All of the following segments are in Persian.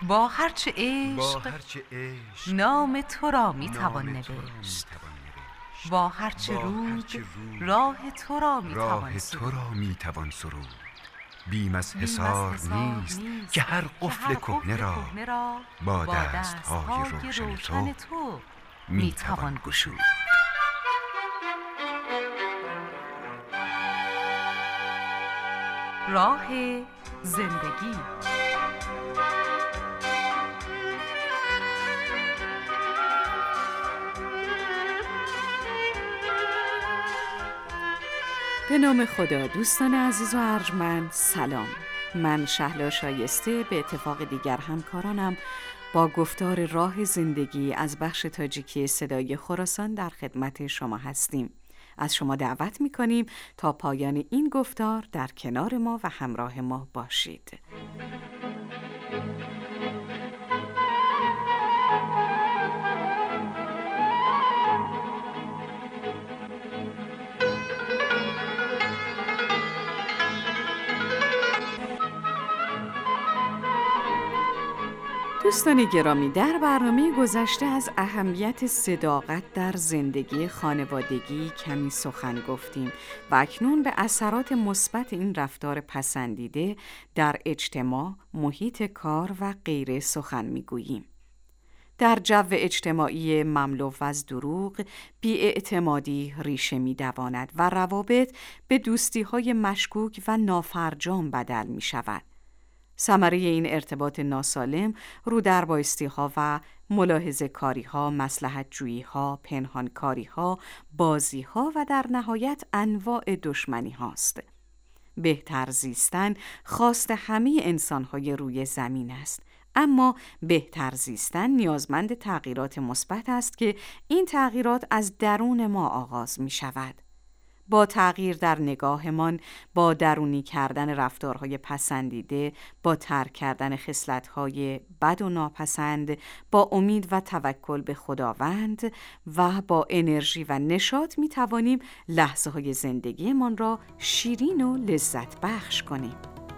با هرچه عشق نام تو را می توان نوشت، با هرچه رود راه تو را می توان سرود. بیم از حصار نیست که هر قفل کهنه را با دستهای روشن تو می توان گشود. راه زندگی. به نام خدا. دوستان عزیز و ارجمند، سلام. من شهلا شایسته به اتفاق دیگر همکارانم با گفتار راه زندگی از بخش تاجیکی صدای خراسان در خدمت شما هستیم. از شما دعوت می‌کنیم تا پایان این گفتار در کنار ما و همراه ما باشید. دوستان گرامی، در برنامه گذشته از اهمیت صداقت در زندگی خانوادگی کمی سخن گفتیم و اکنون به اثرات مثبت این رفتار پسندیده در اجتماع، محیط کار و غیره سخن میگوییم. در جو اجتماعی مملو از دروغ، بی‌اعتمادی ریشه می‌دواند و روابط به دوستی‌های مشکوک و نافرجام بدل می‌شود. ثمره این ارتباط ناسالم رو در بایستی‌ها و ملاحظه کاری‌ها، مصلحت جویی‌ها، پنهان کاری‌ها، بازی‌ها و در نهایت انواع دشمنی هاست. بهتر زیستن خواست همه انسان‌های روی زمین است، اما بهتر زیستن نیازمند تغییرات مثبت است که این تغییرات از درون ما آغاز می‌شود. با تغییر در نگاهمان، با درونی کردن رفتارهای پسندیده، با ترک کردن خصلت‌های بد و ناپسند، با امید و توکل به خداوند و با انرژی و نشاط می توانیم لحظه‌های زندگیمان را شیرین و لذت بخش کنیم.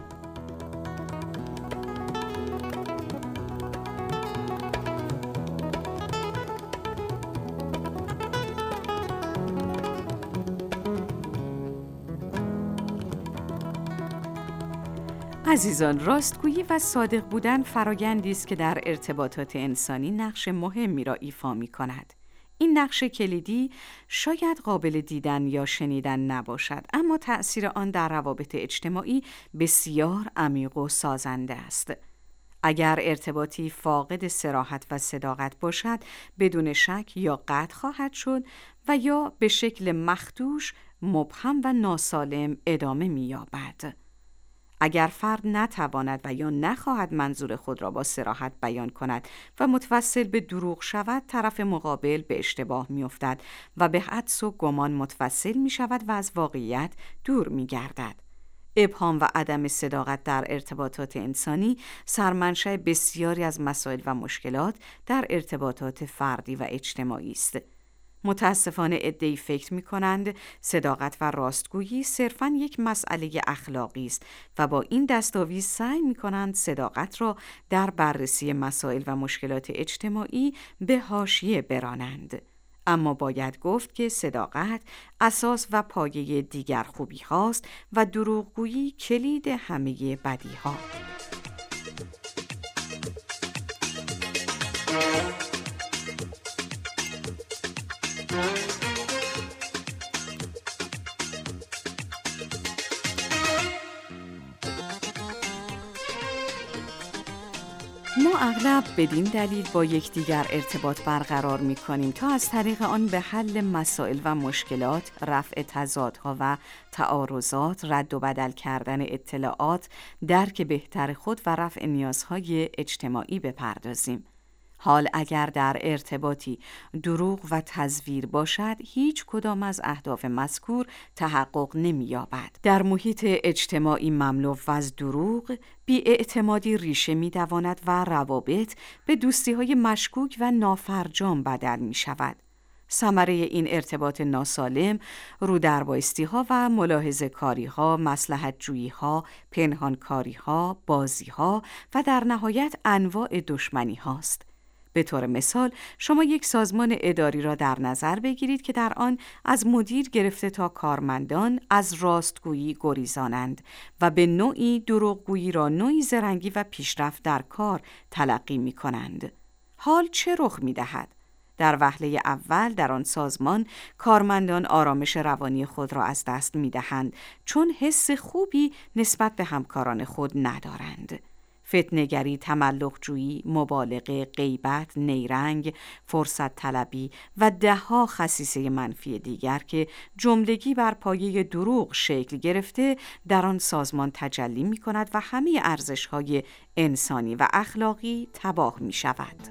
عزیزان، راستگویی و صادق بودن فرایندی است که در ارتباطات انسانی نقش مهمی را ایفا می‌کند. این نقش کلیدی شاید قابل دیدن یا شنیدن نباشد، اما تأثیر آن در روابط اجتماعی بسیار عمیق و سازنده است. اگر ارتباطی فاقد صراحت و صداقت باشد، بدون شک یا قطع خواهد شد و یا به شکل مخدوش، مبهم و ناسالم ادامه می‌یابد. اگر فرد نتواند و یا نخواهد منظور خود را با صراحت بیان کند و متوسل به دروغ شود، طرف مقابل به اشتباه می‌افتد و به حدس و گمان متوسل می‌شود و از واقعیت دور می‌گردد. ابهام و عدم صداقت در ارتباطات انسانی سرمنشأ بسیاری از مسائل و مشکلات در ارتباطات فردی و اجتماعی است. متاسفانه عده‌ای فکر می‌کنند صداقت و راستگویی صرفاً یک مسئله اخلاقی است و با این دستاویز سعی می‌کنند صداقت را در بررسی مسائل و مشکلات اجتماعی به حاشیه برانند. اما باید گفت که صداقت اساس و پایه دیگر خوبی هاست و دروغگویی کلید همه بدی ها. ما اغلب بدین دلیل با یکدیگر ارتباط برقرار می‌کنیم تا از طریق آن به حل مسائل و مشکلات، رفع تضادها و تعارضات، رد و بدل کردن اطلاعات، درک بهتر خود و رفع نیازهای اجتماعی بپردازیم. حال اگر در ارتباطی دروغ و تزویر باشد، هیچ کدام از اهداف مذکور تحقق نمی‌یابد. در محیط اجتماعی مملو از دروغ، بی‌اعتمادی ریشه می‌دواند و روابط به دوستی‌های مشکوک و نافرجام بدل می‌شود. ثمره این ارتباط ناسالم رودربایستی‌ها و ملاحظه‌کاری‌ها، مصلحت‌جویی‌ها، پنهانکاری‌ها، بازی‌ها و در نهایت انواع دشمنی‌هاست. به طور مثال شما یک سازمان اداری را در نظر بگیرید که در آن از مدیر گرفته تا کارمندان از راستگویی گریزانند و به نوعی دروغگویی را نوعی زرنگی و پیشرفت در کار تلقی می کنند. حال چه رخ می دهد؟ در وهله اول در آن سازمان کارمندان آرامش روانی خود را از دست می دهند چون حس خوبی نسبت به همکاران خود ندارند. فتنه‌گری، تملق‌جویی، مبالغه، غیبت، نیرنگ، فرصت طلبی و ده‌ها خصیصه منفی دیگر که جملگی بر پایه دروغ شکل گرفته در آن سازمان تجلی می‌کند و همه ارزش‌های انسانی و اخلاقی تباه می‌شود.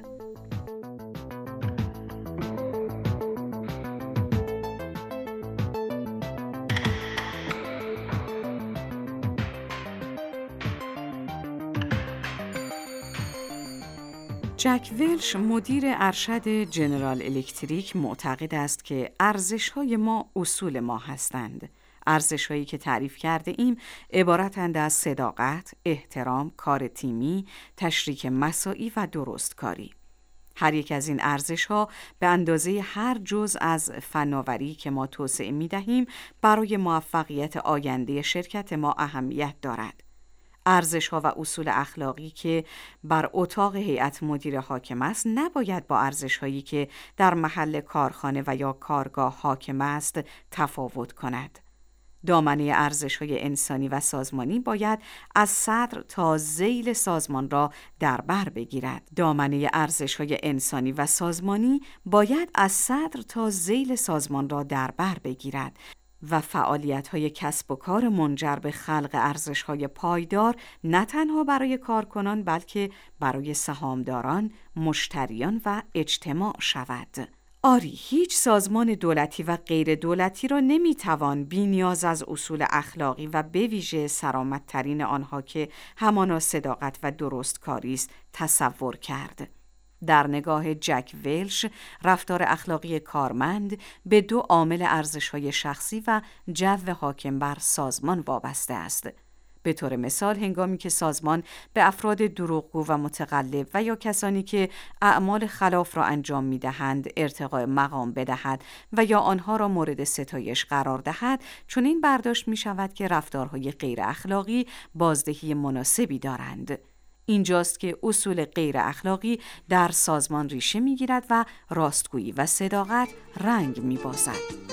جک ولش مدیر ارشد جنرال الکتریک معتقد است که ارزش‌های ما اصول ما هستند. ارزش‌هایی که تعریف کرده ایم عبارتند از صداقت، احترام، کار تیمی، تشریک مساعی و درستکاری. هر یک از این ارزش‌ها به اندازه هر جزء از فناوری که ما توسعه می‌دهیم برای موفقیت آینده شرکت ما اهمیت دارد. ارزش‌ها و اصول اخلاقی که بر اتاق هیئت مدیره حاکم است نباید با ارزش‌هایی که در محل کارخانه و یا کارگاه حاکم است تفاوت کند. دامنه ارزش‌های انسانی و سازمانی باید از صدر تا ذیل سازمان را در بر بگیرد. دامنه ارزش‌های انسانی و سازمانی باید از صدر تا ذیل سازمان را در بر بگیرد و فعالیت‌های کسب و کار منجر به خلق ارزش‌های پایدار نه تنها برای کارکنان بلکه برای سهامداران، مشتریان و اجتماع شود. آری، هیچ سازمان دولتی و غیر دولتی را نمیتوان بی نیاز از اصول اخلاقی و به ویژه سرآمدترین آنها که همانا صداقت و درستکاری است تصور کرد. در نگاه جک ولش، رفتار اخلاقی کارمند به دو عامل ارزش‌های شخصی و جو حاکم بر سازمان وابسته است. به طور مثال هنگامی که سازمان به افراد دروغگو و متقلب و یا کسانی که اعمال خلاف را انجام می‌دهند ارتقاء مقام بدهد و یا آنها را مورد ستایش قرار دهد، چون این برداشت می‌شود که رفتارهای غیر اخلاقی بازدهی مناسبی دارند. اینجاست که اصول غیر اخلاقی در سازمان ریشه می‌گیرد و راستگویی و صداقت رنگ می‌بازد.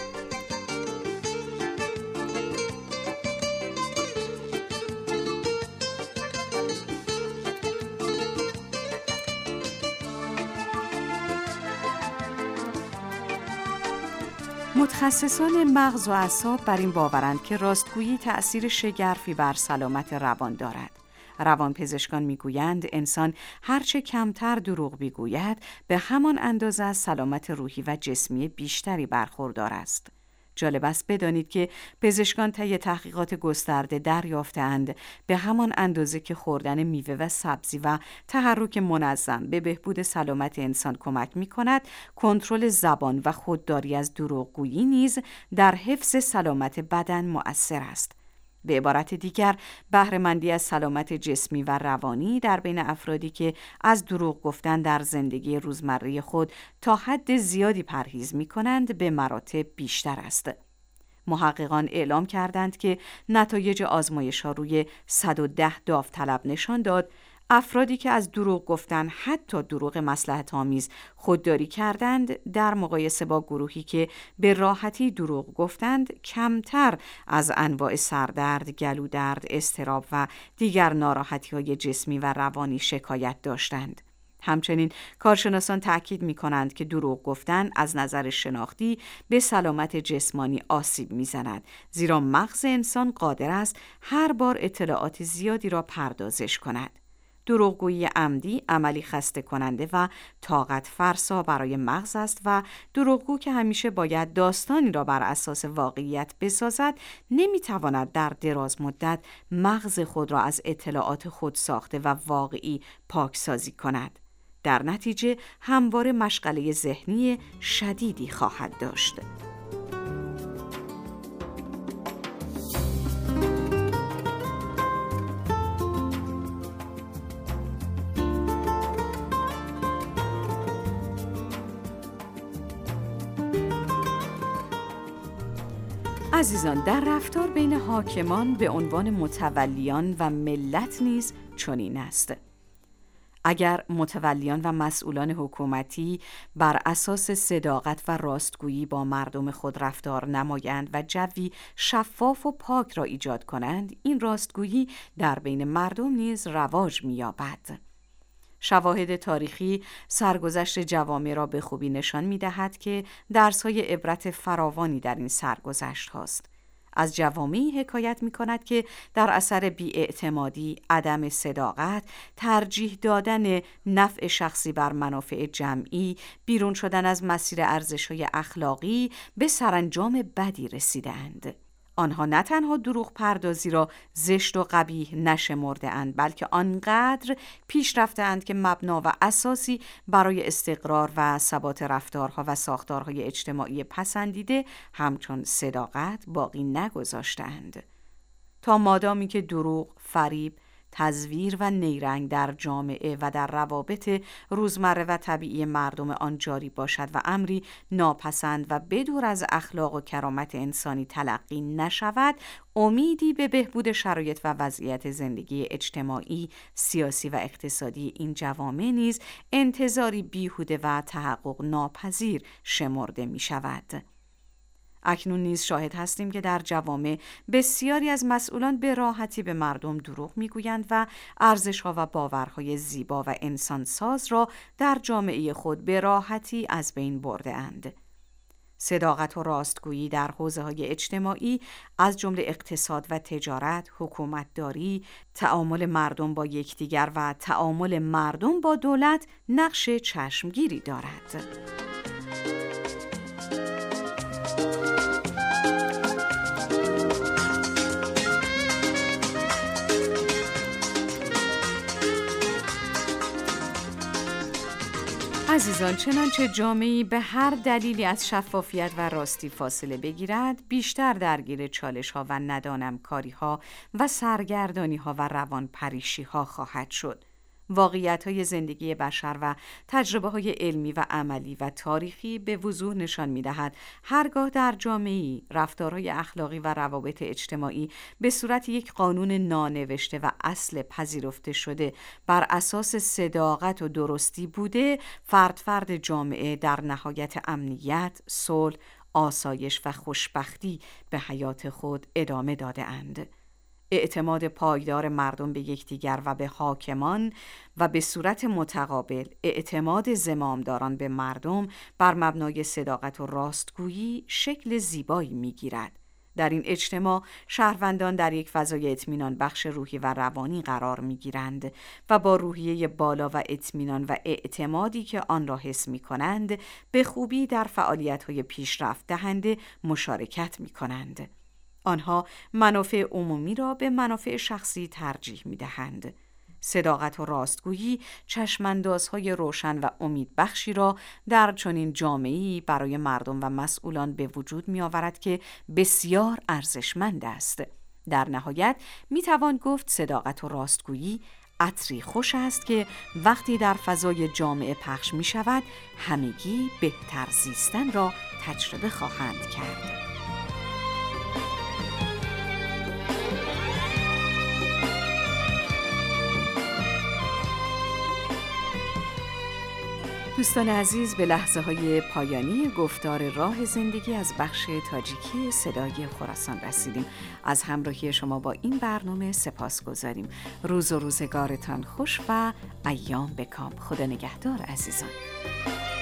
متخصصان مغز و اعصاب بر این باورند که راستگویی تأثیر شگرفی بر سلامت روان دارد. روانپزشکان میگویند انسان هرچه کمتر دروغ بگوید به همان اندازه از سلامت روحی و جسمی بیشتری برخوردار است. جالب است بدانید که پزشکان طی تحقیقات گسترده دریافتند به همان اندازه که خوردن میوه و سبزی و تحرک منظم به بهبود سلامت انسان کمک می‌کند، کنترل زبان و خودداری از دروغگویی نیز در حفظ سلامت بدن مؤثر است. به عبارت دیگر، بهره‌مندی از سلامت جسمی و روانی در بین افرادی که از دروغ گفتن در زندگی روزمره خود تا حد زیادی پرهیز می‌کنند به مراتب بیشتر است. محققان اعلام کردند که نتایج آزمایش‌ها روی 110 داوطلب نشان داد افرادی که از دروغ گفتن، حتی دروغ مصلحت‌آمیز، خودداری کردند در مقایسه با گروهی که به راحتی دروغ گفتند کمتر از انواع سردرد، گلودرد، اضطراب و دیگر ناراحتی‌های جسمی و روانی شکایت داشتند. همچنین کارشناسان تأکید می‌کنند که دروغ گفتن از نظر شناختی به سلامت جسمانی آسیب می‌زند، زیرا مغز انسان قادر است هر بار اطلاعات زیادی را پردازش کند. دروغگویی عمدی عملی خسته کننده و طاقت فرسا برای مغز است و دروغگو که همیشه باید داستانی را بر اساس واقعیت بسازد نمیتواند در دراز مدت مغز خود را از اطلاعات خود ساخته و واقعی پاکسازی کند. در نتیجه همواره مشغله ذهنی شدیدی خواهد داشت. عزیزان، در رفتار بین حاکمان به عنوان متولیان و ملت نیز چنین است. اگر متولیان و مسئولان حکومتی بر اساس صداقت و راستگویی با مردم خود رفتار نمایند و جوی شفاف و پاک را ایجاد کنند، این راستگویی در بین مردم نیز رواج می‌یابد. شواهد تاریخی سرگذشت جوامع را به خوبی نشان می‌دهد که درس‌های عبرت فراوانی در این سرگذشت هاست. از جوامعی حکایت می‌کند که در اثر بی‌اعتمادی، عدم صداقت، ترجیح دادن نفع شخصی بر منافع جمعی، بیرون شدن از مسیر ارزش‌های اخلاقی به سرانجام بدی رسیدند. آنها نه تنها دروغ پردازی را زشت و قبیح نشمرده‌اند، بلکه آنقدر پیش رفته‌اند که مبنا و اساسی برای استقرار و ثبات رفتارها و ساختارهای اجتماعی پسندیده همچون صداقت باقی نگذاشتند. تا مادامی که دروغ، فریب، تزویر و نیرنگ در جامعه و در روابط روزمره و طبیعی مردم آن جاری باشد و امری ناپسند و بدور از اخلاق و کرامت انسانی تلقی نشود، امیدی به بهبود شرایط و وضعیت زندگی اجتماعی، سیاسی و اقتصادی این جوامع نیز انتظاری بیهوده و تحقق ناپذیر شمرده می شود. اکنون نیز شاهد هستیم که در جوامع بسیاری از مسئولان به راحتی به مردم دروغ میگویند و ارزش‌ها و باورهای زیبا و انسانساز را در جامعه خود به راحتی از بین برده‌اند. صداقت و راستگویی در حوزه‌های اجتماعی از جمله اقتصاد و تجارت، حکومتداری، تعامل مردم با یکدیگر و تعامل مردم با دولت نقش چشمگیری دارد. عزیزان، چنانچه جامعه‌ای به هر دلیلی از شفافیت و راستی فاصله بگیرد، بیشتر درگیر چالش‌ها و ندانمکاری‌ها و سرگردانی‌ها و روانپریشی‌ها خواهد شد. واقعیت‌های زندگی بشر و تجربه‌های علمی و عملی و تاریخی به وضوح نشان می‌دهد هرگاه در جامعه‌ای رفتارهای اخلاقی و روابط اجتماعی به صورت یک قانون نانوشته و اصل پذیرفته شده بر اساس صداقت و درستی بوده، فرد جامعه در نهایت امنیت، صلح، آسایش و خوشبختی به حیات خود ادامه داده‌اند. اعتماد پایدار مردم به یکدیگر و به حاکمان و به صورت متقابل اعتماد زمامداران به مردم بر مبنای صداقت و راستگویی شکل زیبایی می‌گیرد. در این اجتماع شهروندان در یک فضای اطمینان بخش روحی و روانی قرار می‌گیرند و با روحیه بالا و اطمینان و اعتمادی که آن را حس می‌کنند به خوبی در فعالیت‌های پیشرفت دهنده مشارکت می‌کنند. آنها منافع عمومی را به منافع شخصی ترجیح می‌دهند. صداقت و راستگویی چشماندازهای روشن و امیدبخشی را در چنین جامعه‌ای برای مردم و مسئولان به وجود می‌آورد که بسیار ارزشمند است. در نهایت می‌توان گفت صداقت و راستگویی عطری خوش است که وقتی در فضای جامعه پخش می‌شود، همگی بهتر زیستن را تجربه خواهند کرد. دوستان عزیز، به لحظه‌های پایانی گفتار راه زندگی از بخش تاجیکی صدای خراسان رسیدیم. از همراهی شما با این برنامه سپاسگزاریم. روز و روزگارتان خوش و ایام به کام. خدا نگهدار عزیزان.